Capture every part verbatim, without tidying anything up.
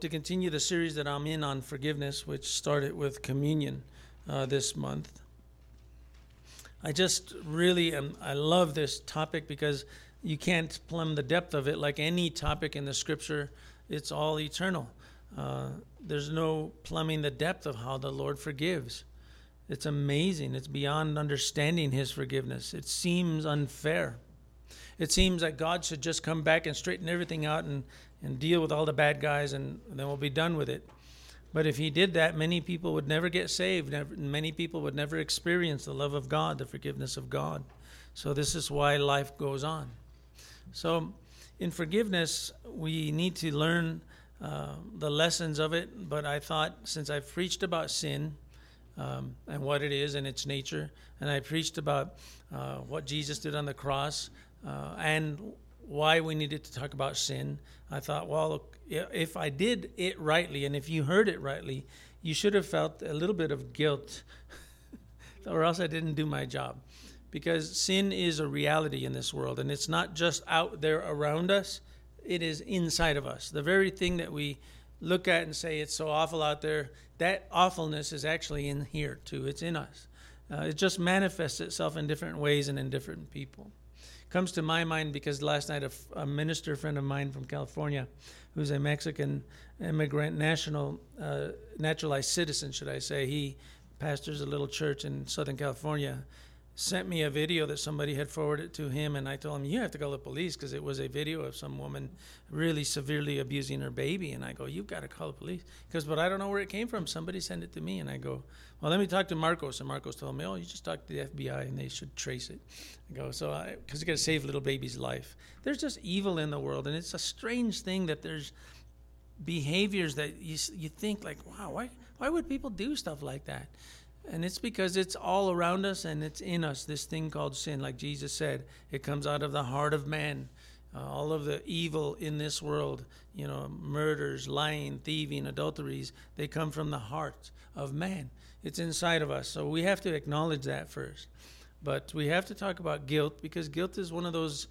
To continue the series that I'm in on forgiveness, which started with communion uh, this month. I just really am, I love this topic because you can't plumb the depth of it like any topic in the scripture. It's all eternal. Uh, there's no plumbing the depth of how the Lord forgives. It's amazing. It's beyond understanding his forgiveness. It seems unfair. It seems like God should just come back and straighten everything out and, and deal with all the bad guys, and then we'll be done with it. But if he did that, many people would never get saved. Never, many people would never experience the love of God, the forgiveness of God. So this is why life goes on. So in forgiveness, we need to learn uh, the lessons of it. But I thought, since I've preached about sin um, and what it is and its nature, and I preached about uh, what Jesus did on the cross, Uh, and why we needed to talk about sin, I thought, well, if I did it rightly, and if you heard it rightly, you should have felt a little bit of guilt, or else I didn't do my job. Because sin is a reality in this world, and it's not just out there around us, it is inside of us. The very thing that we look at and say it's so awful out there, that awfulness is actually in here too. It's in us. Uh, it just manifests itself in different ways and in different people. Comes to my mind because last night a, a minister friend of mine from California, who's a Mexican immigrant, national uh, naturalized citizen, should I say, he pastors a little church in Southern California, sent me a video that somebody had forwarded to him, and I told him, you have to call the police, because it was a video of some woman really severely abusing her baby. And I go, you've got to call the police. Because, but I don't know where it came from. Somebody sent it to me. And I go, well, let me talk to Marcos. And Marcos told me, oh, you just talk to the F B I and they should trace it. I go, so, because you got to save little baby's life. There's just evil in the world. And it's a strange thing that there's behaviors that you you think like, wow, why why would people do stuff like that? And it's because it's all around us and it's in us, this thing called sin. Like Jesus said, it comes out of the heart of man. Uh, all of the evil in this world, you know, murders, lying, thieving, adulteries, they come from the heart of man. It's inside of us. So we have to acknowledge that first. But we have to talk about guilt, because guilt is one of those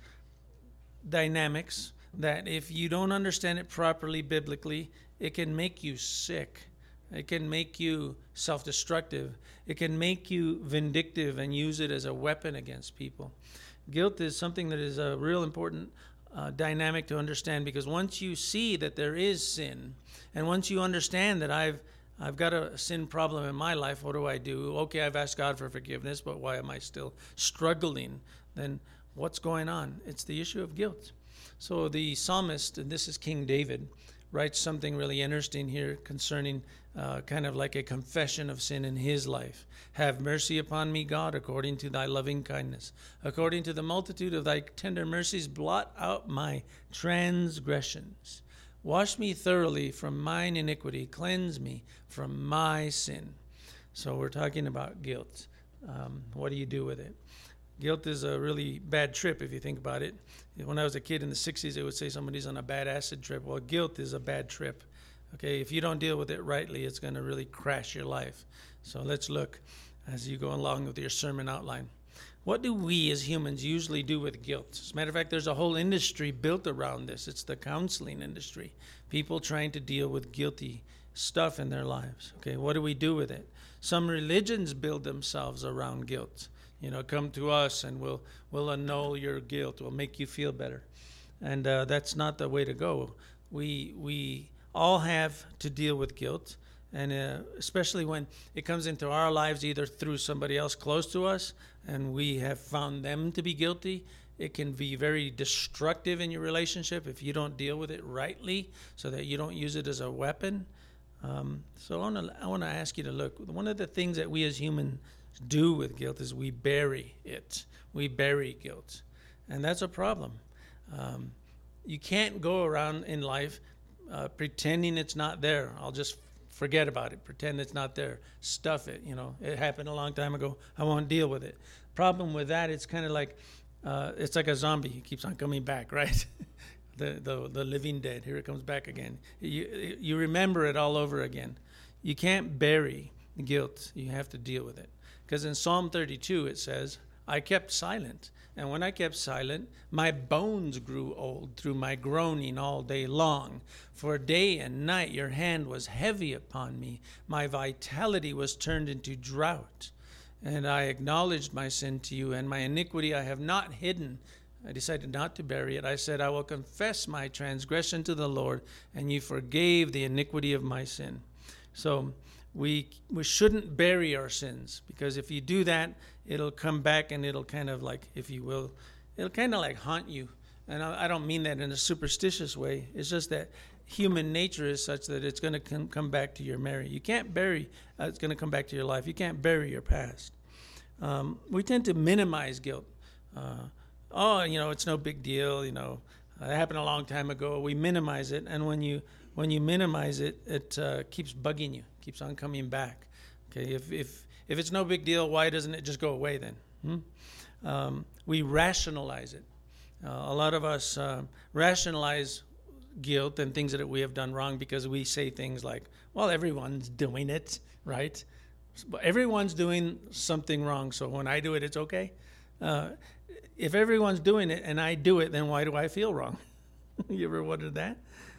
dynamics that if you don't understand it properly biblically, it can make you sick. It can make you self-destructive. It can make you vindictive and use it as a weapon against people. Guilt is something that is a real important uh, dynamic to understand, because once you see that there is sin, and once you understand that I've I've got a sin problem in my life, what do I do? Okay, I've asked God for forgiveness, but why am I still struggling? Then what's going on? It's the issue of guilt. So the psalmist, and this is King David, writes something really interesting here concerning uh, kind of like a confession of sin in his life. Have mercy upon me, God, according to thy loving kindness. According to the multitude of thy tender mercies, blot out my transgressions. Wash me thoroughly from mine iniquity. Cleanse me from my sin. So we're talking about guilt. Um, what do you do with it? Guilt is a really bad trip if you think about it. When I was a kid in the sixties, they would say somebody's on a bad acid trip. Well, guilt is a bad trip. Okay, if you don't deal with it rightly, it's going to really crash your life. So let's look as you go along with your sermon outline. What do we as humans usually do with guilt? As a matter of fact, there's a whole industry built around this. It's the counseling industry. People trying to deal with guilty stuff in their lives. Okay, what do we do with it? Some religions build themselves around guilt. You know, come to us and we'll we'll annul your guilt. We'll make you feel better. And uh, that's not the way to go. We we all have to deal with guilt. And uh, especially when it comes into our lives, either through somebody else close to us, and we have found them to be guilty, it can be very destructive in your relationship if you don't deal with it rightly, so that you don't use it as a weapon. Um, so I want to I want to ask you to look. One of the things that we as humans do with guilt is we bury it. We bury guilt, and that's a problem. Um, you can't go around in life uh, pretending it's not there. I'll just forget about it. Pretend it's not there. Stuff it. You know, it happened a long time ago. I won't deal with it. Problem with that, it's kind of like uh, it's like a zombie. It keeps on coming back, right? the, the the living dead. Here it comes back again. You you remember it all over again. You can't bury guilt. You have to deal with it. Because in Psalm thirty-two it says, "I kept silent, And when I kept silent, my bones grew old through my groaning all day long. For day and night your hand was heavy upon me. My vitality was turned into drought. And I acknowledged my sin to you, and my iniquity I have not hidden. I decided not to bury it. I said, I will confess my transgression to the Lord, and you forgave the iniquity of my sin. So we we shouldn't bury our sins, because if you do that, it'll come back and it'll kind of like, if you will, it'll kind of like haunt you. And I, I don't mean that in a superstitious way. It's just that human nature is such that it's going to come, come back to your memory. You can't bury, uh, it's going to come back to your life. You can't bury your past. Um, we tend to minimize guilt. Uh, oh, you know, it's no big deal. You know, uh, it happened a long time ago. We minimize it. And when you when you minimize it, it uh, keeps bugging you, keeps on coming back. Okay, if, if, if it's no big deal, why doesn't it just go away then? Hmm? Um, we rationalize it. Uh, a lot of us uh, rationalize guilt and things that we have done wrong because we say things like, well, everyone's doing it, right? Everyone's doing something wrong, so when I do it, it's okay. Uh, if everyone's doing it and I do it, then why do I feel wrong? You ever wondered that?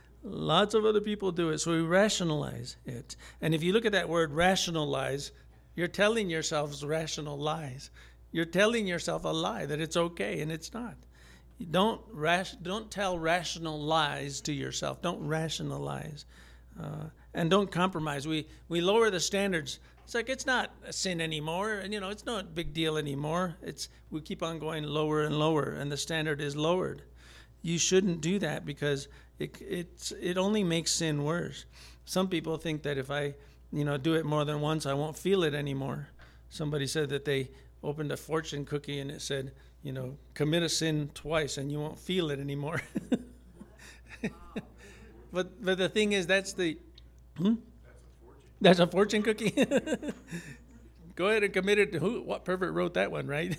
Lots of other people do it, so we rationalize it. And if you look at that word rationalize, you're telling yourselves rational lies. You're telling yourself a lie that it's okay, and it's not. Don't rash, don't tell rational lies to yourself. Don't rationalize. Uh, and don't compromise. We we lower the standards. It's like it's not a sin anymore, and you know it's not a big deal anymore. It's we keep on going lower and lower, and the standard is lowered. You shouldn't do that because it it's it only makes sin worse. Some people think that if I you know do it more than once, I won't feel it anymore. Somebody said that they opened a fortune cookie and it said, you know, commit a sin twice and you won't feel it anymore. but but the thing is, that's the hmm? That's a fortune cookie. Go ahead and commit it to who? What pervert wrote that one, right?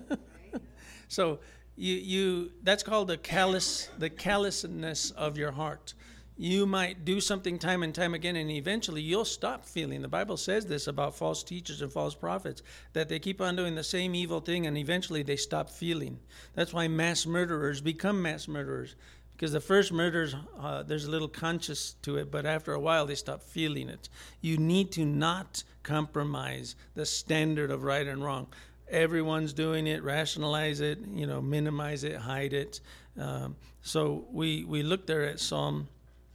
So you you that's called the callous the callousness of your heart. You might do something time and time again, and eventually you'll stop feeling. The Bible says this about false teachers and false prophets, that they keep on doing the same evil thing, and eventually they stop feeling. That's why mass murderers become mass murderers, because the first murders, uh, there's a little conscious to it, but after a while they stop feeling it. You need to not compromise the standard of right and wrong. Everyone's doing it, rationalize it, you know, minimize it, hide it. Um, so we, we look there at Psalm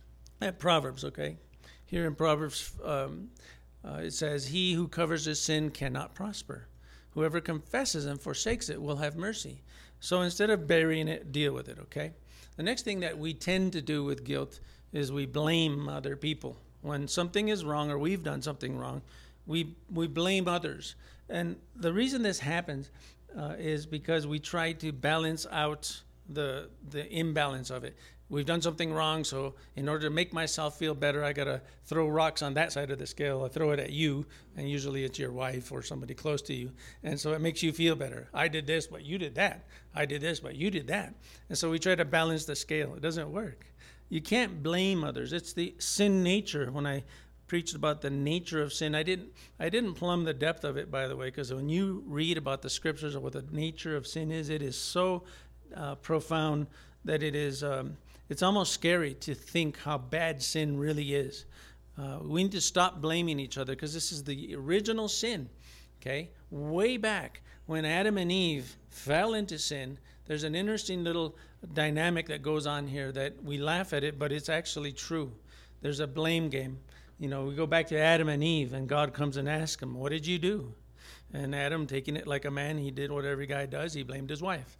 At Proverbs, okay? Here in Proverbs, um, uh, it says, he who covers his sin cannot prosper. Whoever confesses and forsakes it will have mercy. So instead of burying it, deal with it, okay? The next thing that we tend to do with guilt is we blame other people. When something is wrong or we've done something wrong, we we blame others. And the reason this happens uh, is because we try to balance out the the imbalance of it. We've done something wrong, so in order to make myself feel better, I got to throw rocks on that side of the scale. I throw it at you, and usually it's your wife or somebody close to you. And so it makes you feel better. I did this, but you did that. I did this, but you did that. And so we try to balance the scale. It doesn't work. You can't blame others. It's the sin nature. When I preached about the nature of sin, I didn't I didn't plumb the depth of it, by the way, because when you read about the scriptures of what the nature of sin is, it is so uh, profound that it is... Um, It's almost scary to think how bad sin really is. Uh, we need to stop blaming each other because this is the original sin, okay? Way back when Adam and Eve fell into sin, there's an interesting little dynamic that goes on here that we laugh at it, but it's actually true. There's a blame game. You know, we go back to Adam and Eve, and God comes and asks them, what did you do? And Adam, taking it like a man, he did what every guy does. He blamed his wife.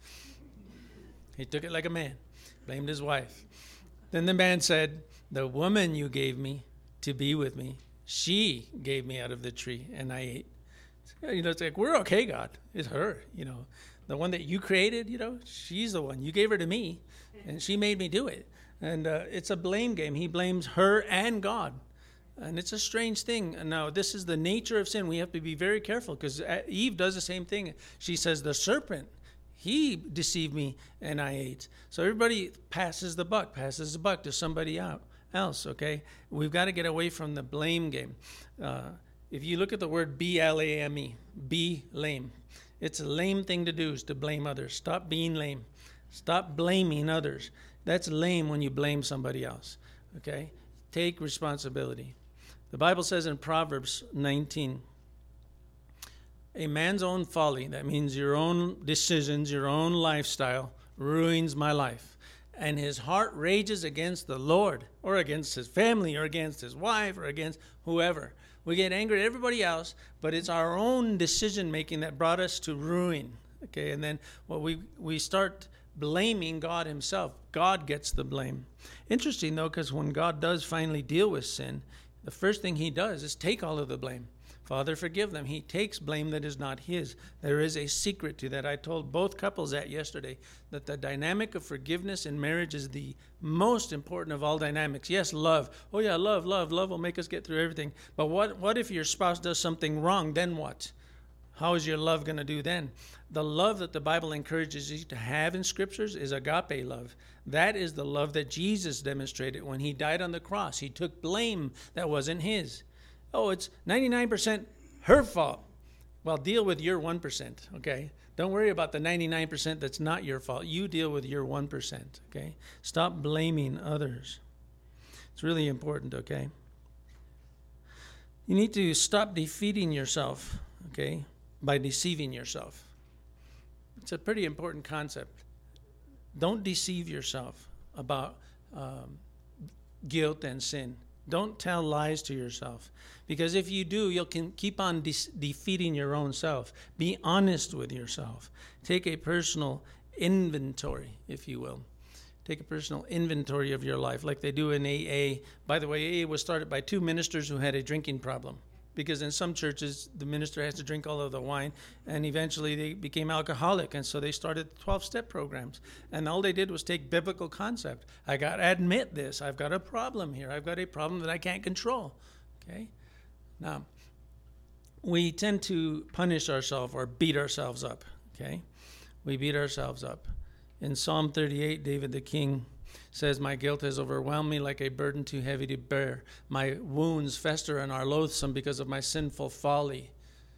He took it like a man. Blamed his wife. Then the man said, the woman you gave me to be with me, she gave me out of the tree and I ate. You know, it's like, we're okay, God. It's her, you know. The one that you created, you know, she's the one. You gave her to me and she made me do it. And uh, it's a blame game. He blames her and God. And it's a strange thing. And now, this is the nature of sin. We have to be very careful because Eve does the same thing. She says, the serpent, he deceived me and I ate. So everybody passes the buck, passes the buck to somebody out else, okay? We've got to get away from the blame game. Uh, if you look at the word B L A M E, be lame, It's a lame thing to do, is to blame others. Stop being lame. Stop blaming others. That's lame when you blame somebody else. Okay? Take responsibility. The Bible says in Proverbs nineteen, a man's own folly, that means your own decisions, your own lifestyle, ruins my life. And his heart rages against the Lord, or against his family, or against his wife, or against whoever. We get angry at everybody else, but it's our own decision making that brought us to ruin. Okay, and then well, we we start blaming God himself. God gets the blame. Interesting though, because when God does finally deal with sin, the first thing he does is take all of the blame. Father, forgive them. He takes blame that is not his. There is a secret to that. I told both couples that yesterday, that the dynamic of forgiveness in marriage is the most important of all dynamics. Yes, love. Oh yeah, love, love, love will make us get through everything. But what, what if your spouse does something wrong? Then what? How is your love going to do then? The love that the Bible encourages you to have in scriptures is agape love. That is the love that Jesus demonstrated when he died on the cross. He took blame that wasn't his. Oh, it's ninety-nine percent her fault. Well, deal with your one percent, okay? Don't worry about the ninety-nine percent that's not your fault. You deal with your one percent, okay? Stop blaming others. It's really important, okay? You need to stop defeating yourself, okay, by deceiving yourself. It's a pretty important concept. Don't deceive yourself about um, guilt and sin. Don't tell lies to yourself. Because if you do, you'll can keep on de- defeating your own self. Be honest with yourself. Take a personal inventory, if you will. Take a personal inventory of your life, like they do in A A. By the way, A A was started by two ministers who had a drinking problem. Because in some churches, the minister has to drink all of the wine, and eventually they became alcoholic, and so they started twelve-step programs. And all they did was take biblical concept. I got to admit this. I've got a problem here. I've got a problem that I can't control. Okay? Now, we tend to punish ourselves or beat ourselves up. Okay? We beat ourselves up. In Psalm thirty-eight, David the king says, my guilt has overwhelmed me like a burden too heavy to bear. My wounds fester and are loathsome because of my sinful folly.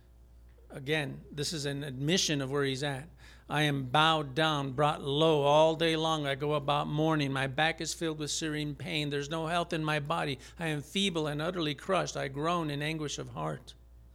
Again, this is an admission of where he's at. I am bowed down, brought low all day long. I go about mourning. My back is filled with searing pain. There's no health in my body. I am feeble and utterly crushed. I groan in anguish of heart.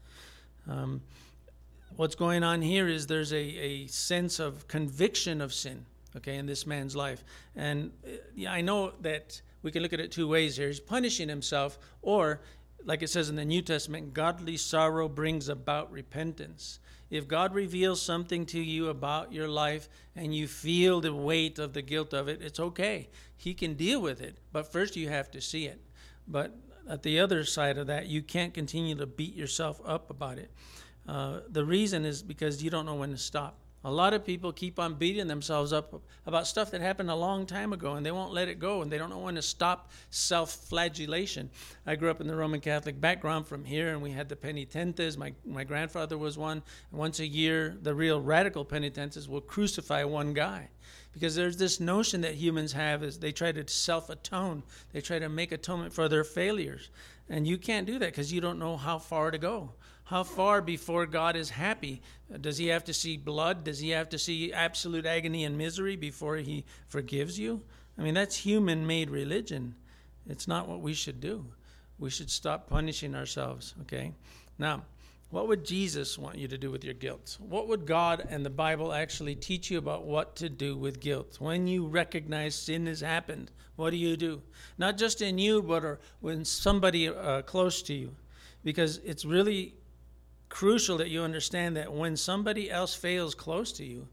Um, what's going on here is there's a, a sense of conviction of sin. Okay, in this man's life. And yeah, I know that we can look at it two ways here. He's punishing himself, or, like it says in the New Testament, godly sorrow brings about repentance. If God reveals something to you about your life and you feel the weight of the guilt of it, it's okay. He can deal with it, but first you have to see it. But at the other side of that, you can't continue to beat yourself up about it. Uh, the reason is because you don't know when to stop. A lot of people keep on beating themselves up about stuff that happened a long time ago, and they won't let it go, and they don't know when to stop self-flagellation. I grew up in the Roman Catholic background from here, and we had the penitentes. My, my grandfather was one. And once a year, the real radical penitentes will crucify one guy. Because there's this notion that humans have is they try to self-atone. They try to make atonement for their failures. And you can't do that because you don't know how far to go. How far before God is happy? Does he have to see blood? Does he have to see absolute agony and misery before he forgives you? I mean, that's human-made religion. It's not what we should do. We should stop punishing ourselves, okay? Now, what would Jesus want you to do with your guilt? What would God and the Bible actually teach you about what to do with guilt? When you recognize sin has happened, what do you do? Not just in you, but or when somebody uh, close to you. Because it's really crucial that you understand that when somebody else fails close to you,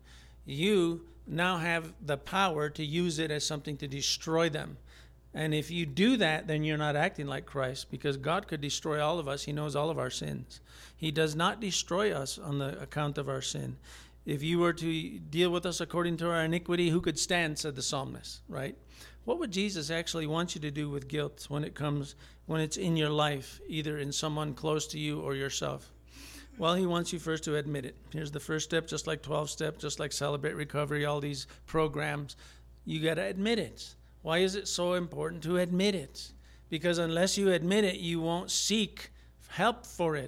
you now have the power to use it as something to destroy them. And if you do that, then you're not acting like Christ, because God could destroy all of us. He knows all of our sins. He does not destroy us on the account of our sin. If you were to deal with us according to our iniquity, who could stand, said the psalmist, right? What would Jesus actually want you to do with guilt when it comes, when it's in your life, either in someone close to you or yourself? Well, he wants you first to admit it. Here's the first step, just like twelve steps, just like Celebrate Recovery, all these programs. You got to admit it. Why is it so important to admit it? Because unless you admit it, you won't seek help for it.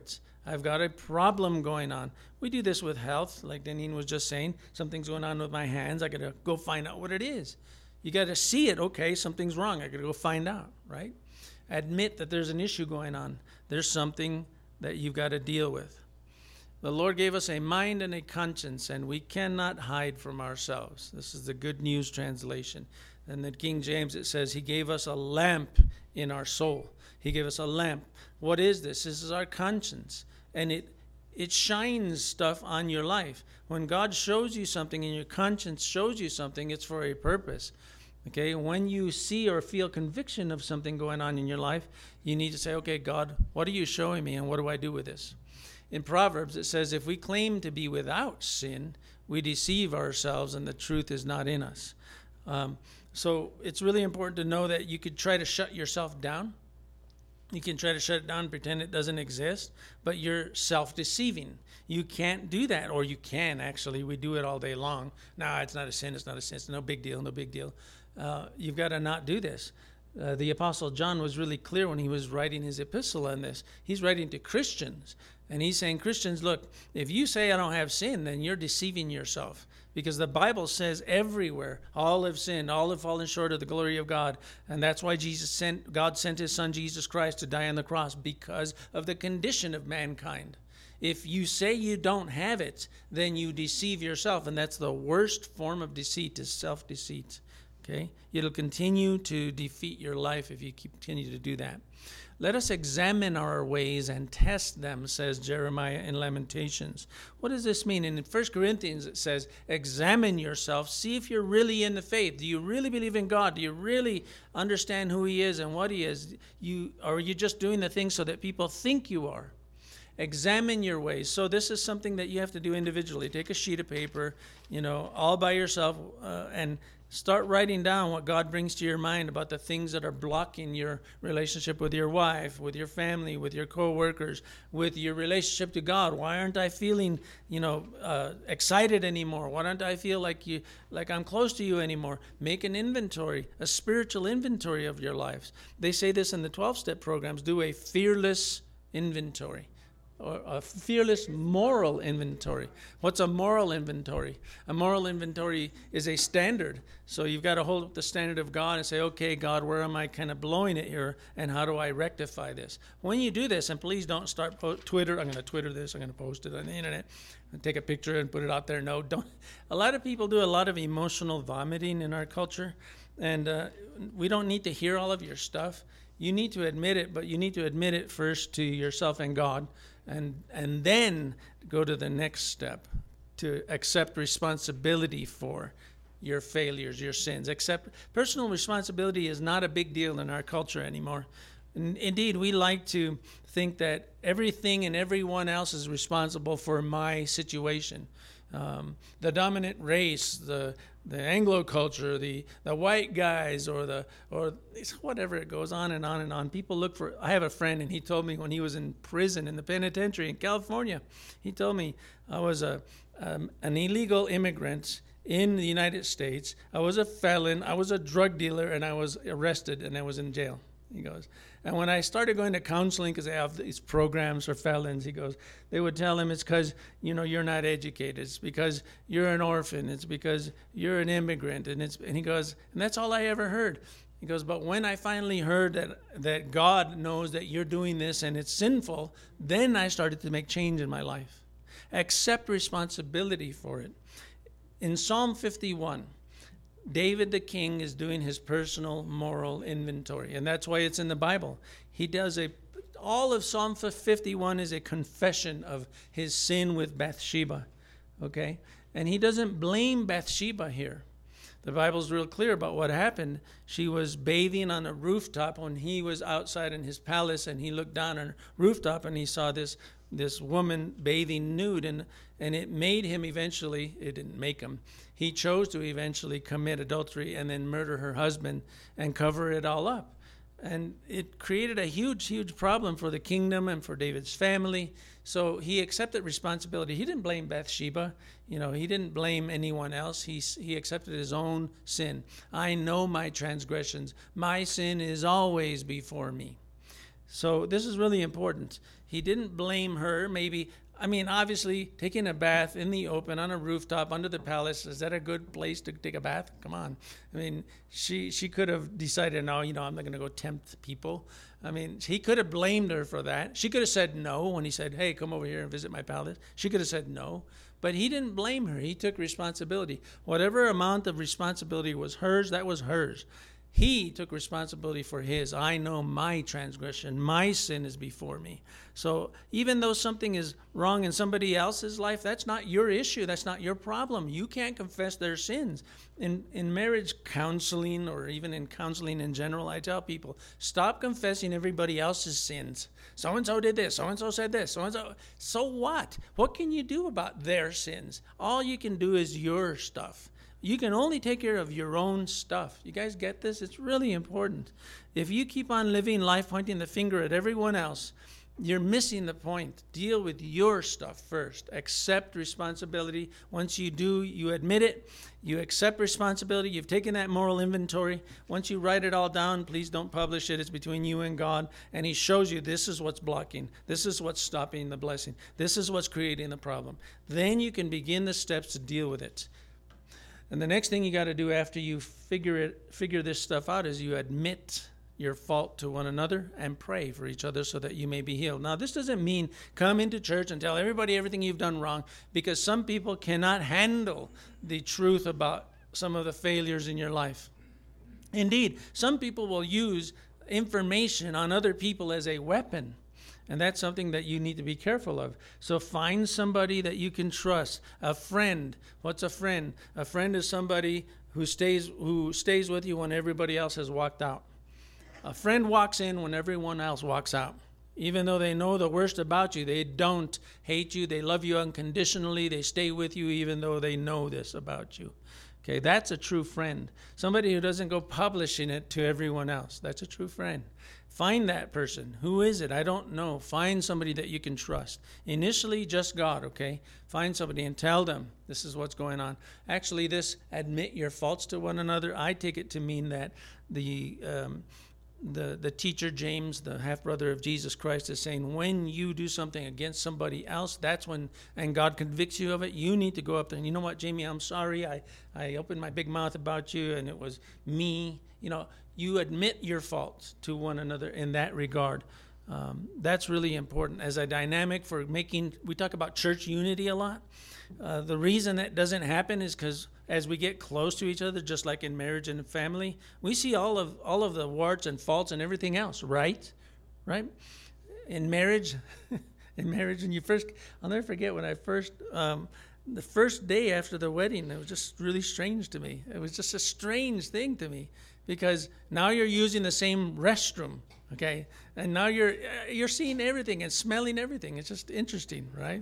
I've got a problem going on. We do this with health, like Deneen was just saying. Something's going on with my hands. I got to go find out what it is. You got to see it. Okay, something's wrong. I got to go find out, right? Admit that there's an issue going on. There's something that you've got to deal with. The Lord gave us a mind and a conscience, and we cannot hide from ourselves. This is the Good News translation. And the King James, it says, he gave us a lamp in our soul. He gave us a lamp. What is this? This is our conscience. And it it shines stuff on your life. When God shows you something and your conscience shows you something, it's for a purpose. Okay? When you see or feel conviction of something going on in your life, you need to say, okay, God, what are you showing me and what do I do with this? In Proverbs, it says, if we claim to be without sin, we deceive ourselves and the truth is not in us. Um, so it's really important to know that you could try to shut yourself down. You can try to shut it down, pretend it doesn't exist, but you're self-deceiving. You can't do that, or you can, actually. We do it all day long. No, it's not a sin, it's not a sin, it's no big deal, no big deal. Uh, you've got to not do this. Uh, the Apostle John was really clear when he was writing his epistle on this. He's writing to Christians, and he's saying, Christians, look, if you say I don't have sin, then you're deceiving yourself. Because the Bible says everywhere, all have sinned, all have fallen short of the glory of God. And that's why Jesus sent, God sent his son Jesus Christ to die on the cross, because of the condition of mankind. If you say you don't have it, then you deceive yourself. And that's the worst form of deceit, is self-deceit. Okay? It'll continue to defeat your life if you continue to do that. Let us examine our ways and test them, says Jeremiah in Lamentations. What does this mean? And in First Corinthians it says, examine yourself, see if you're really in the faith. Do you really believe in God? Do you really understand who he is and what he is? You, or are you just doing the things so that people think you are? Examine your ways. So this is something that you have to do individually. Take a sheet of paper, you know, all by yourself, uh, and start writing down what God brings to your mind about the things that are blocking your relationship with your wife, with your family, with your co-workers, with your relationship to God. Why aren't I feeling, you know, uh, excited anymore? Why don't I feel like you, like I'm close to you anymore? Make an inventory, a spiritual inventory of your lives. They say this in the twelve-step programs. Do a fearless inventory. Or a fearless moral inventory. What's a moral inventory? A moral inventory is a standard. So you've got to hold up the standard of God and say, okay, God, where am I kind of blowing it here, and how do I rectify this? When you do this, and please don't start po- Twitter, I'm going to Twitter this, I'm going to post it on the internet, and take a picture and put it out there. No, don't. A lot of people do a lot of emotional vomiting in our culture, and uh, we don't need to hear all of your stuff. You need to admit it, but you need to admit it first to yourself and God. And and then go to the next step, to accept responsibility for your failures, your sins. Accept personal responsibility is not a big deal in our culture anymore. And indeed, we like to think that everything and everyone else is responsible for my situation. Um, the dominant race, the the Anglo culture, the the white guys, or the or whatever, it goes on and on and on. People look for. I have a friend, and he told me when he was in prison in the penitentiary in California, he told me I was a um, an illegal immigrant in the United States. I was a felon. I was a drug dealer, and I was arrested, and I was in jail. He goes, and when I started going to counseling, because they have these programs for felons, he goes, they would tell him it's because, you know, you're not educated. It's because you're an orphan. It's because you're an immigrant. And it's and he goes, and that's all I ever heard. He goes, but when I finally heard that that God knows that you're doing this and it's sinful, then I started to make change in my life. Accept responsibility for it. In Psalm fifty-one, David the king is doing his personal moral inventory, and that's why it's in the Bible. He does a, all of Psalm fifty-one is a confession of his sin with Bathsheba, okay? And he doesn't blame Bathsheba here. The Bible's real clear about what happened. She was bathing on a rooftop when he was outside in his palace, and he looked down on a rooftop and he saw this this woman bathing nude, and and it made him eventually, it didn't make him, he chose to eventually commit adultery and then murder her husband and cover it all up. And it created a huge, huge problem for the kingdom and for David's family. So he accepted responsibility. He didn't blame Bathsheba. You know, he didn't blame anyone else. He, he accepted his own sin. I know my transgressions. My sin is always before me. So this is really important. He didn't blame her. Maybe, I mean, obviously, taking a bath in the open on a rooftop under the palace, is that a good place to take a bath? Come on. I mean, she she could have decided, no, you know, I'm not going to go tempt people. I mean, he could have blamed her for that. She could have said no when he said, hey, come over here and visit my palace. She could have said no. But he didn't blame her. He took responsibility. Whatever amount of responsibility was hers, that was hers. He took responsibility for his. I know my transgression. My sin is before me. So even though something is wrong in somebody else's life, that's not your issue. That's not your problem. You can't confess their sins. In, in marriage counseling, or even in counseling in general, I tell people, stop confessing everybody else's sins. So-and-so did this. So-and-so said this. So-and-so. So what? What can you do about their sins? All you can do is your stuff. You can only take care of your own stuff. You guys get this? It's really important. If you keep on living life pointing the finger at everyone else, you're missing the point. Deal with your stuff first. Accept responsibility. Once you do, you admit it. You accept responsibility. You've taken that moral inventory. Once you write it all down, please don't publish it. It's between you and God. And he shows you this is what's blocking. This is what's stopping the blessing. This is what's creating the problem. Then you can begin the steps to deal with it. And the next thing you got to do after you figure it, figure this stuff out is you admit your fault to one another and pray for each other so that you may be healed. Now, this doesn't mean come into church and tell everybody everything you've done wrong, because some people cannot handle the truth about some of the failures in your life. Indeed, some people will use information on other people as a weapon. And that's something that you need to be careful of. So find somebody that you can trust. A friend. What's a friend? A friend is somebody who stays who stays with you when everybody else has walked out. A friend walks in when everyone else walks out. Even though they know the worst about you, they don't hate you. They love you unconditionally. They stay with you even though they know this about you. Okay, that's a true friend. Somebody who doesn't go publishing it to everyone else. That's a true friend. Find that person. Who is it? I don't know. Find somebody that you can trust. Initially, just God, okay? Find somebody and tell them this is what's going on. Actually, this admit your faults to one another, I take it to mean that the um, the the teacher, James, the half-brother of Jesus Christ, is saying when you do something against somebody else, that's when, and God convicts you of it, you need to go up there and, you know what, Jamie, I'm sorry. I, I opened my big mouth about you and it was me. You know, you admit your faults to one another in that regard. Um, that's really important as a dynamic for making, we talk about church unity a lot. Uh, the reason that doesn't happen is because as we get close to each other, just like in marriage and family, we see all of all of the warts and faults and everything else, right? Right? In marriage, in marriage, and you first, I'll never forget when I first, um, the first day after the wedding, it was just really strange to me. It was just a strange thing to me because now you're using the same restroom, okay? And now you're you're seeing everything and smelling everything. It's just interesting, right?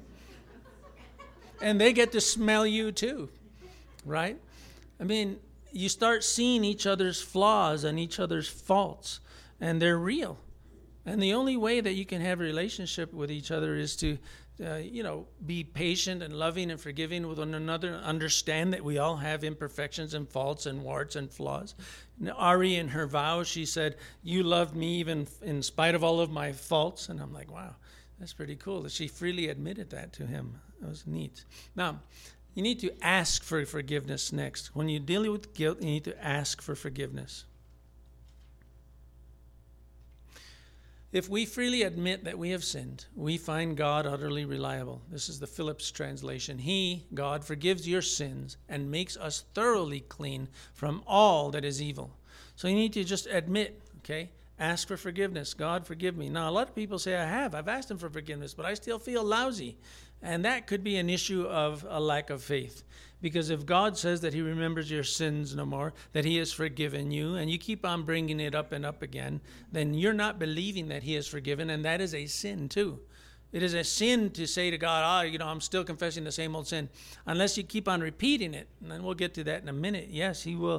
And they get to smell you too, right? I mean, you start seeing each other's flaws and each other's faults, and they're real. And the only way that you can have a relationship with each other is to, uh, you know, be patient and loving and forgiving with one another. Understand that we all have imperfections and faults and warts and flaws. Now, Ari, in her vow, she said, "You loved me even in spite of all of my faults." And I'm like, wow, that's pretty cool that she freely admitted that to him. That was neat. Now, you need to ask for forgiveness next. When you deal with guilt, you need to ask for forgiveness. If we freely admit that we have sinned, we find God utterly reliable. This is the Phillips translation. He, God, forgives your sins and makes us thoroughly clean from all that is evil. So you need to just admit, okay? Ask for forgiveness. God, forgive me. Now, a lot of people say, I have. I've asked him for forgiveness, but I still feel lousy. And that could be an issue of a lack of faith. Because if God says that he remembers your sins no more, that he has forgiven you, and you keep on bringing it up and up again, then you're not believing that he has forgiven, and that is a sin too. It is a sin to say to God, ah, oh, you know, I'm still confessing the same old sin, unless you keep on repeating it. And then we'll get to that in a minute. Yes, he will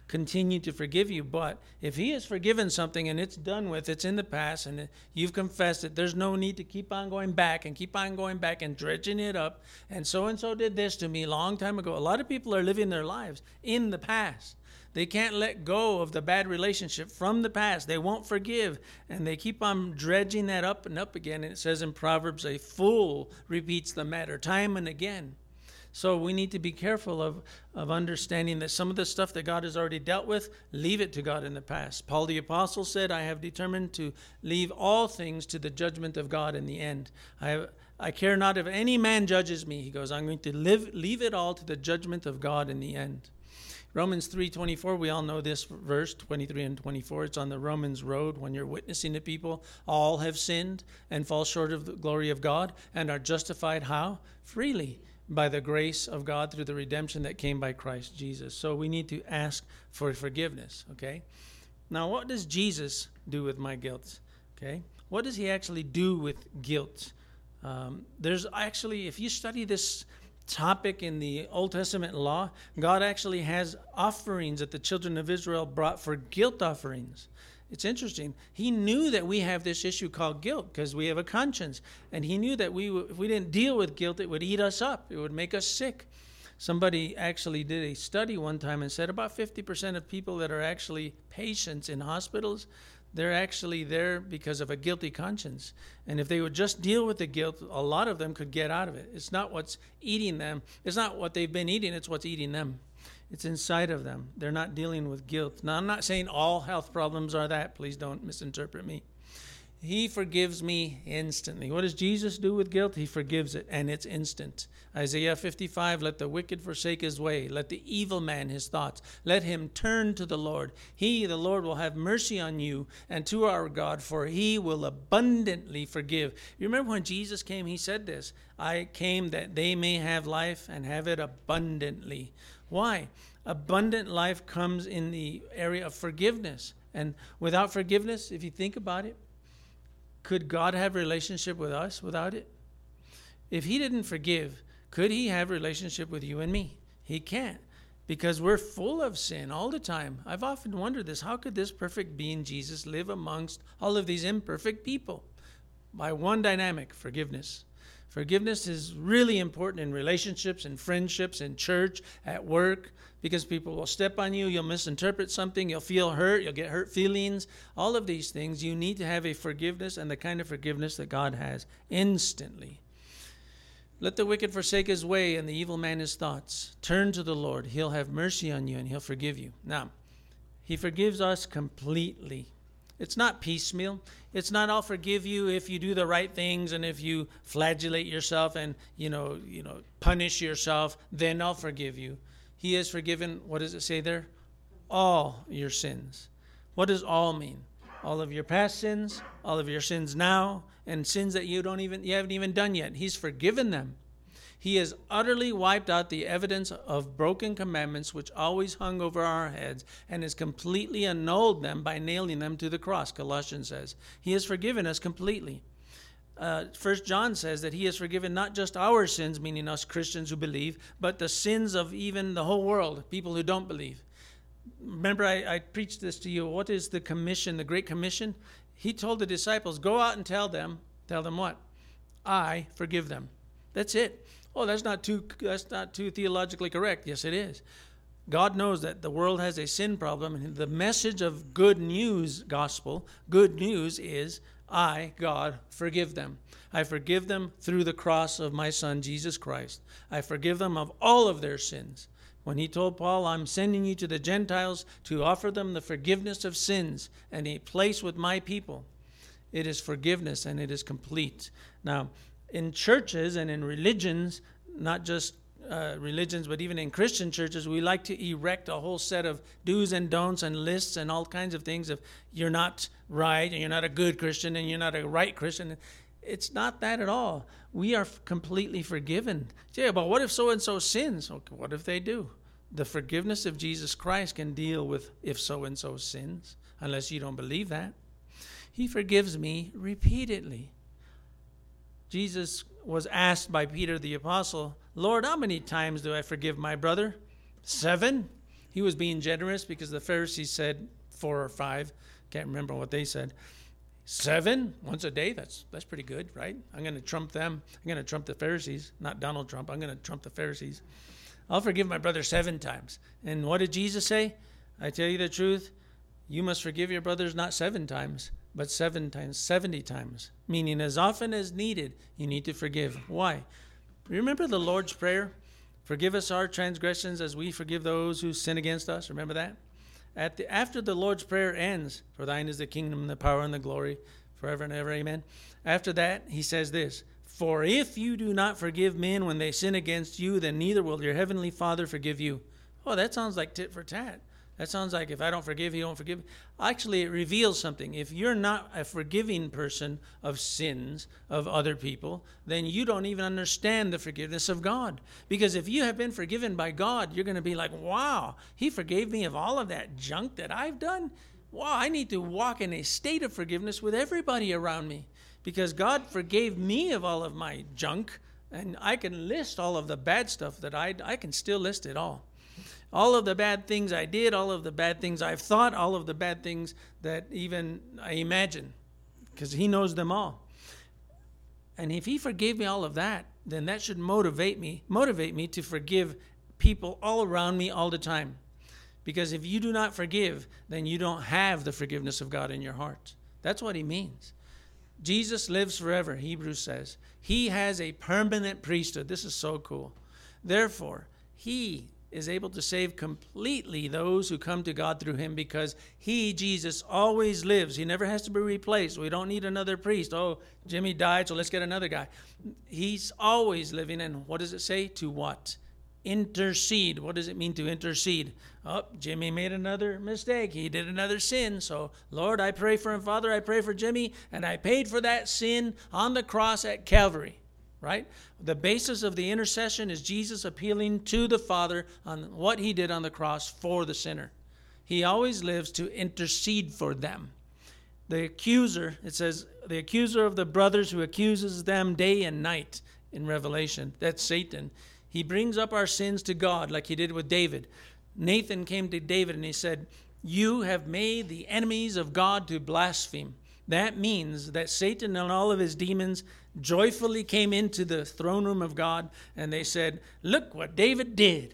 continue to forgive you. But if he has forgiven something and it's done with, it's in the past, and you've confessed it, there's no need to keep on going back and keep on going back and dredging it up. And so-and-so did this to me a long time ago. A lot of people are living their lives in the past. They can't let go of the bad relationship from the past. They won't forgive, and they keep on dredging that up and up again. And it says in Proverbs, a fool repeats the matter time and again. So we need to be careful of, of understanding that some of the stuff that God has already dealt with, leave it to God in the past. Paul the Apostle said, I have determined to leave all things to the judgment of God in the end. I have, I care not if any man judges me. He goes, I'm going to live, leave it all to the judgment of God in the end. Romans three twenty-four, we all know this verse, twenty-three and twenty-four. It's on the Romans road when you're witnessing to people. All have sinned and fall short of the glory of God and are justified how? Freely, by the grace of God through the redemption that came by Christ Jesus. So we need to ask for forgiveness, okay? Now, what does Jesus do with my guilt, okay? What does he actually do with guilt? Um, there's actually, if you study this topic in the Old Testament law, God actually has offerings that the children of Israel brought for guilt offerings. It's interesting. He knew that we have this issue called guilt because we have a conscience. And he knew that we, if we didn't deal with guilt, it would eat us up. It would make us sick. Somebody actually did a study one time and said about fifty percent of people that are actually patients in hospitals, they're actually there because of a guilty conscience. And if they would just deal with the guilt, a lot of them could get out of it. It's not what's eating them. It's not what they've been eating. It's what's eating them. It's inside of them. They're not dealing with guilt. Now, I'm not saying all health problems are that. Please don't misinterpret me. He forgives me instantly. What does Jesus do with guilt? He forgives it, and it's instant. Isaiah fifty-five, let the wicked forsake his way. Let the evil man his thoughts. Let him turn to the Lord. He, the Lord, will have mercy on you and to our God, for he will abundantly forgive. You remember when Jesus came, he said this, I came that they may have life and have it abundantly. Why? Abundant life comes in the area of forgiveness. And without forgiveness, if you think about it, could God have a relationship with us without it? If he didn't forgive, could he have a relationship with you and me? He can't, because we're full of sin all the time. I've often wondered this. How could this perfect being, Jesus, live amongst all of these imperfect people? By one dynamic, forgiveness. Forgiveness is really important in relationships and friendships, in church, at work, because people will step on you, you'll misinterpret something, you'll feel hurt, you'll get hurt feelings. All of these things, you need to have a forgiveness and the kind of forgiveness that God has instantly. Let the wicked forsake his way and the evil man his thoughts. Turn to the Lord. He'll have mercy on you and he'll forgive you. Now, he forgives us completely. It's not piecemeal. It's not I'll forgive you if you do the right things and if you flagellate yourself and, you know, you know, punish yourself, then I'll forgive you. He has forgiven, what does it say there? All your sins. What does all mean? All of your past sins, all of your sins now, and sins that you don't even you haven't even done yet. He's forgiven them. He has utterly wiped out the evidence of broken commandments which always hung over our heads and has completely annulled them by nailing them to the cross, Colossians says. He has forgiven us completely. Uh, First John says that he has forgiven not just our sins, meaning us Christians who believe, but the sins of even the whole world, people who don't believe. Remember, I, I preached this to you. What is the commission, the Great Commission? He told the disciples, go out and tell them, tell them what? I forgive them. That's it. Oh, that's not too that's not too theologically correct. Yes, it is. God knows that the world has a sin problem, and the message of good news gospel, good news is, I, God, forgive them. I forgive them through the cross of my Son, Jesus Christ. I forgive them of all of their sins. When he told Paul, I'm sending you to the Gentiles to offer them the forgiveness of sins and a place with my people, it is forgiveness and it is complete. Now, in churches and in religions, not just uh, religions, but even in Christian churches, we like to erect a whole set of do's and don'ts and lists and all kinds of things of you're not right and you're not a good Christian and you're not a right Christian. It's not that at all. We are completely forgiven. Yeah, but what if so-and-so sins? Okay, what if they do? The forgiveness of Jesus Christ can deal with if so-and-so sins, unless you don't believe that. He forgives me repeatedly. Jesus was asked by Peter the apostle, Lord, how many times do I forgive my brother? Seven? He was being generous because the Pharisees said four or five. Can't remember what they said. Seven once a day, that's that's pretty good, right? I'm going to trump them. I'm going to trump the Pharisees, not Donald Trump. I'm going to trump the Pharisees. I'll forgive my brother seven times. And what did Jesus say? I tell you the truth, you must forgive your brothers not seven times, but seven times, seventy times. Meaning as often as needed, you need to forgive. Why? Remember the Lord's Prayer? Forgive us our transgressions as we forgive those who sin against us. Remember that? At the, after the Lord's Prayer ends, for thine is the kingdom, the power, and the glory, forever and ever, amen. After that, he says this, for if you do not forgive men when they sin against you, then neither will your heavenly Father forgive you. Oh, that sounds like tit for tat. That sounds like if I don't forgive, he don't forgive. Actually, it reveals something. If you're not a forgiving person of sins of other people, then you don't even understand the forgiveness of God. Because if you have been forgiven by God, you're going to be like, wow, he forgave me of all of that junk that I've done. Wow, I need to walk in a state of forgiveness with everybody around me. Because God forgave me of all of my junk, and I can list all of the bad stuff that I I can still list it all. All of the bad things I did, all of the bad things I've thought, all of the bad things that even I imagine, because he knows them all. And if he forgave me all of that, then that should motivate me, motivate me to forgive people all around me all the time. Because if you do not forgive, then you don't have the forgiveness of God in your heart. That's what he means. Jesus lives forever, Hebrews says. He has a permanent priesthood. This is so cool. Therefore, he is able to save completely those who come to God through him because he, Jesus, always lives. He never has to be replaced. We don't need another priest. Oh, Jimmy died, so let's get another guy. He's always living. And what does it say? To what? Intercede. What does it mean to intercede? Oh, Jimmy made another mistake. He did another sin. So, Lord, I pray for him. Father, I pray for Jimmy. And I paid for that sin on the cross at Calvary. Right? The basis of the intercession is Jesus appealing to the Father on what he did on the cross for the sinner. He always lives to intercede for them. The accuser, it says, the accuser of the brothers who accuses them day and night in Revelation, that's Satan. He brings up our sins to God like he did with David. Nathan came to David and he said, you have made the enemies of God to blaspheme. That means that Satan and all of his demons joyfully came into the throne room of God and they said, look what David did.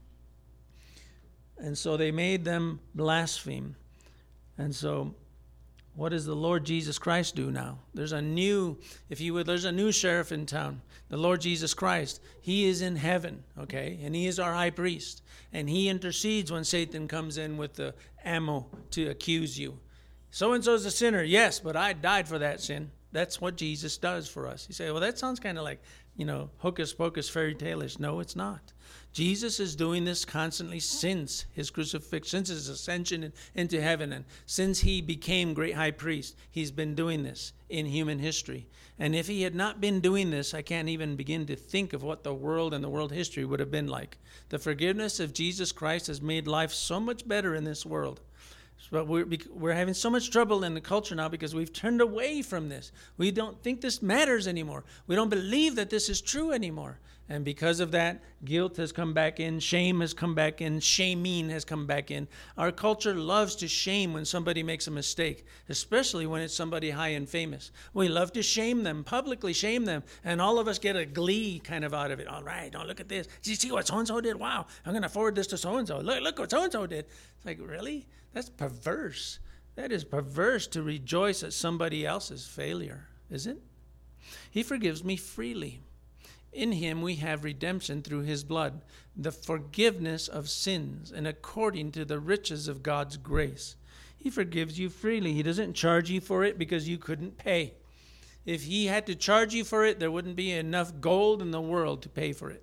And so they made them blaspheme. And so what does the Lord Jesus Christ do now? There's a new, if you would, there's a new sheriff in town. The Lord Jesus Christ, he is in heaven, okay? And he is our high priest. And he intercedes when Satan comes in with the ammo to accuse you. So-and-so is a sinner. Yes, but I died for that sin. That's what Jesus does for us. You say, well, that sounds kind of like, you know, hocus pocus fairy tale-ish. No, it's not. Jesus is doing this constantly since his crucifixion, since his ascension into heaven, and since he became great high priest. He's been doing this in human history. And if he had not been doing this, I can't even begin to think of what the world and the world history would have been like. The forgiveness of Jesus Christ has made life so much better in this world. But we're, we're having so much trouble in the culture now because we've turned away from this. We don't think this matters anymore. We don't believe that this is true anymore. And because of that, guilt has come back in, shame has come back in, shaming has come back in. Our culture loves to shame when somebody makes a mistake, especially when it's somebody high and famous. We love to shame them, publicly shame them, and all of us get a glee kind of out of it. All right, don't look at this. Did you see what so-and-so did? Wow, I'm going to forward this to so-and-so. Look, look what so-and-so did. It's like, really? That's perverse. That is perverse to rejoice at somebody else's failure, is it? He forgives me freely. In him we have redemption through his blood, the forgiveness of sins, and according to the riches of God's grace. He forgives you freely. He doesn't charge you for it because you couldn't pay. If he had to charge you for it, there wouldn't be enough gold in the world to pay for it.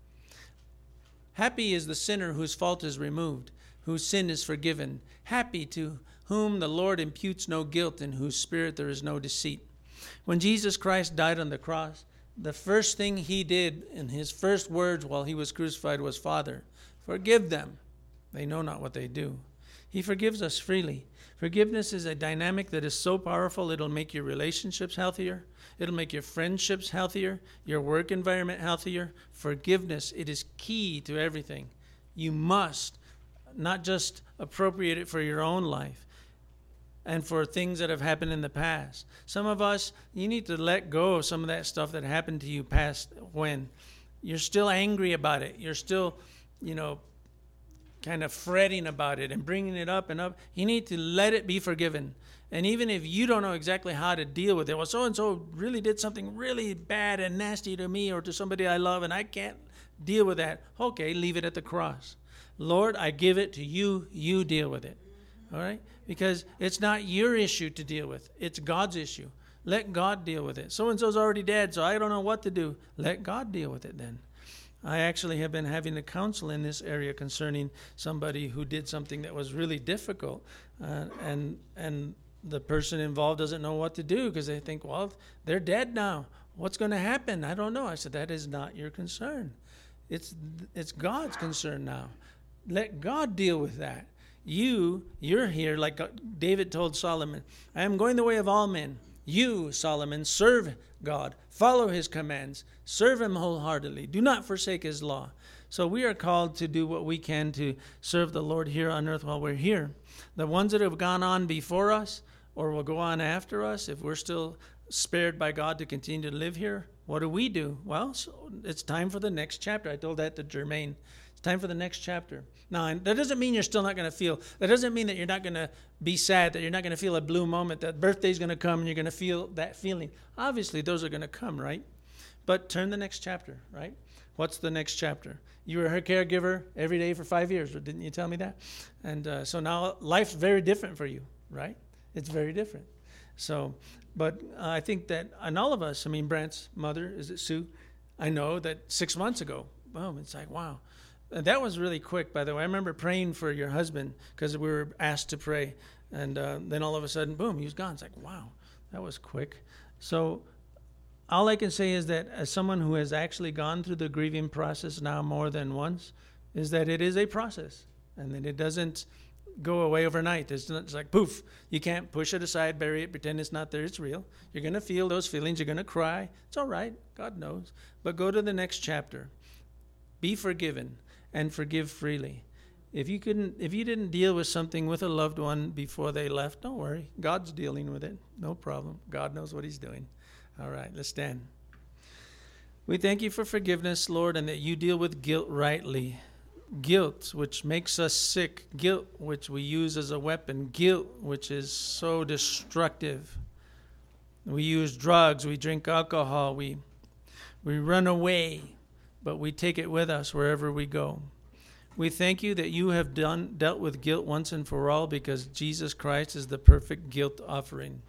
Happy is the sinner whose fault is removed, whose sin is forgiven. Happy to whom the Lord imputes no guilt, in whose spirit there is no deceit. When Jesus Christ died on the cross, the first thing he did in his first words while he was crucified was, Father, forgive them. They know not what they do. He forgives us freely. Forgiveness is a dynamic that is so powerful, it'll make your relationships healthier. It'll make your friendships healthier, your work environment healthier. Forgiveness, it is key to everything. You must not just appropriate it for your own life and for things that have happened in the past. Some of us, you need to let go of some of that stuff that happened to you past when. You're still angry about it. You're still, you know, kind of fretting about it and bringing it up and up. You need to let it be forgiven. And even if you don't know exactly how to deal with it, well, so-and-so really did something really bad and nasty to me or to somebody I love, and I can't deal with that. Okay, leave it at the cross. Lord, I give it to you. You deal with it. All right? Because it's not your issue to deal with. It's God's issue. Let God deal with it. So-and-so's already dead, so I don't know what to do. Let God deal with it then. I actually have been having a counsel in this area concerning somebody who did something that was really difficult, uh, and and the person involved doesn't know what to do because they think, well, they're dead now. What's going to happen? I don't know. I said, that is not your concern. It's it's God's concern now. Let God deal with that. You, you're here, like David told Solomon, I am going the way of all men. You, Solomon, serve God. Follow his commands. Serve him wholeheartedly. Do not forsake his law. So we are called to do what we can to serve the Lord here on earth while we're here. The ones that have gone on before us or will go on after us, if we're still spared by God to continue to live here, what do we do? Well, so it's time for the next chapter. I told that to Jermaine. It's time for the next chapter. Now, that doesn't mean you're still not going to feel, that doesn't mean that you're not going to be sad, that you're not going to feel a blue moment, that birthday's going to come and you're going to feel that feeling. Obviously, those are going to come, right? But turn the next chapter, right? What's the next chapter? You were her caregiver every day for five years, didn't you tell me that? And uh, so now life's very different for you, right? It's very different. So, but uh, I think that, and all of us, I mean, Brant's mother, is it Sue? I know that six months ago, boom, it's like, wow. And that was really quick, by the way. I remember praying for your husband because we were asked to pray. And uh, then all of a sudden, boom, he was gone. It's like, wow, that was quick. So all I can say is that as someone who has actually gone through the grieving process now more than once, is that it is a process and that it doesn't go away overnight. It's not it's like, poof, you can't push it aside, bury it, pretend it's not there. It's real. You're going to feel those feelings. You're going to cry. It's all right. God knows. But go to the next chapter. Be forgiven and forgive freely. If you couldn't, if you didn't deal with something with a loved one before they left, don't worry. God's dealing with it. No problem. God knows what he's doing. All right, let's stand. We thank you for forgiveness, Lord, and that you deal with guilt rightly. Guilt, which makes us sick. Guilt, which we use as a weapon. Guilt, which is so destructive. We use drugs. We drink alcohol. We, we run away, but we take it with us wherever we go. We thank you that you have done dealt with guilt once and for all because Jesus Christ is the perfect guilt offering.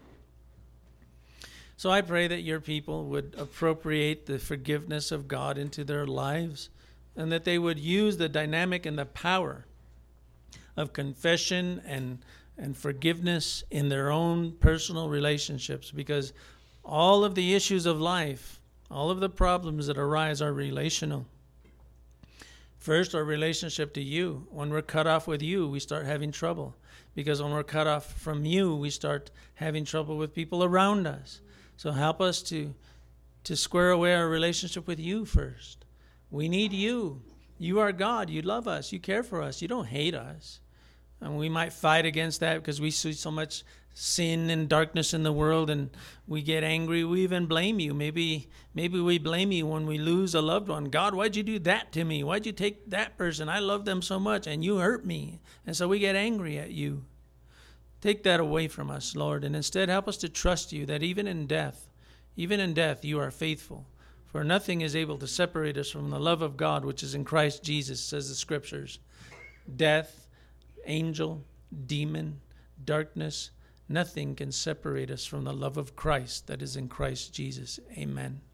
So I pray that your people would appropriate the forgiveness of God into their lives and that they would use the dynamic and the power of confession and, and forgiveness in their own personal relationships, because all of the issues of life, all of the problems that arise are relational. First, our relationship to you. When we're cut off with you, we start having trouble. Because when we're cut off from you, we start having trouble with people around us. So help us to, to square away our relationship with you first. We need you. You are God. You love us. You care for us. You don't hate us. And we might fight against that because we see so much sin and darkness in the world and we get angry. We even blame you. Maybe maybe we blame you when we lose a loved one. God, why'd you do that to me? Why'd you take that person? I love them so much and you hurt me. And so we get angry at you. Take that away from us, Lord, and instead help us to trust you that even in death, even in death, you are faithful. For nothing is able to separate us from the love of God, which is in Christ Jesus, says the Scriptures. Death, angel, demon, darkness, nothing can separate us from the love of Christ that is in Christ Jesus. Amen.